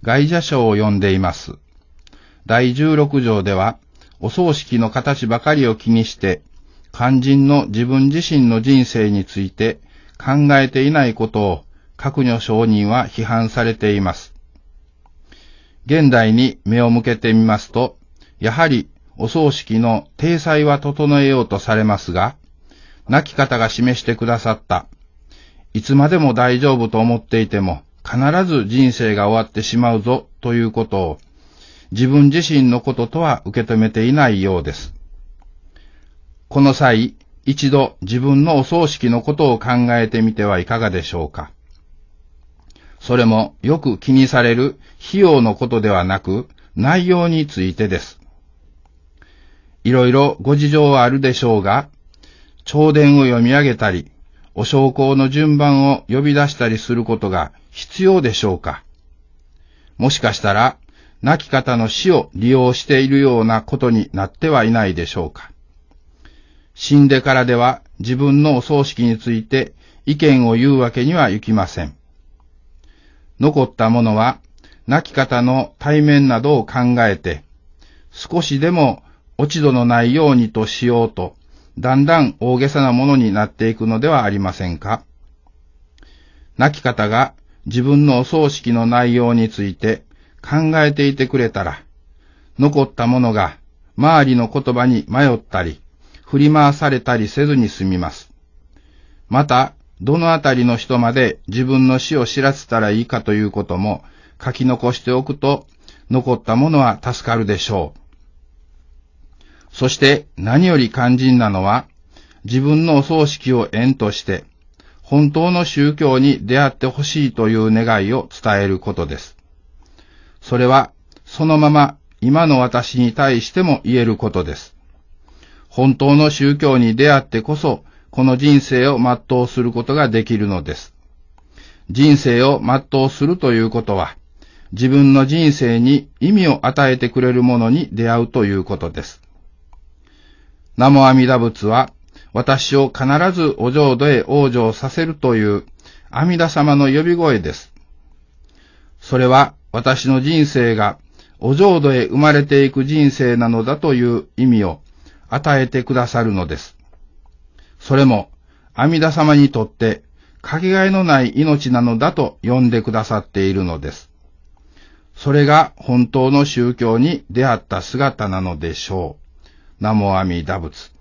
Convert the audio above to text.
外者書を読んでいます。第16条では、お葬式の形ばかりを気にして、肝心の自分自身の人生について考えていないことを各女上人は批判されています。現代に目を向けてみますと、やはりお葬式の体裁は整えようとされますが、亡き方が示してくださった、いつまでも大丈夫と思っていても必ず人生が終わってしまうぞということを、自分自身のこととは受け止めていないようです。この際、一度自分のお葬式のことを考えてみてはいかがでしょうか。それもよく気にされる費用のことではなく、内容についてです。いろいろご事情はあるでしょうが、弔電を読み上げたり、お焼香の順番を呼び出したりすることが必要でしょうか。もしかしたら、亡き方の死を利用しているようなことになってはいないでしょうか。死んでからでは自分のお葬式について意見を言うわけにはいきません。残ったものは亡き方の対面などを考えて、少しでも落ち度のないようにとしようと、だんだん大げさなものになっていくのではありませんか。亡き方が自分のお葬式の内容について考えていてくれたら、残ったものが周りの言葉に迷ったり、振り回されたりせずに済みます。また、どのあたりの人まで自分の死を知らせたらいいかということも書き残しておくと、残ったものは助かるでしょう。そして何より肝心なのは、自分のお葬式を縁として、本当の宗教に出会ってほしいという願いを伝えることです。それは、そのまま今の私に対しても言えることです。本当の宗教に出会ってこそ、この人生を全うすることができるのです。人生を全うするということは、自分の人生に意味を与えてくれるものに出会うということです。南無阿弥陀仏は、私を必ずお浄土へ往生させるという阿弥陀様の呼び声です。それは私の人生がお浄土へ生まれていく人生なのだという意味を与えてくださるのです。それも阿弥陀様にとってかけがえのない命なのだと呼んでくださっているのです。それが本当の宗教に出会った姿なのでしょう。南無阿弥陀仏。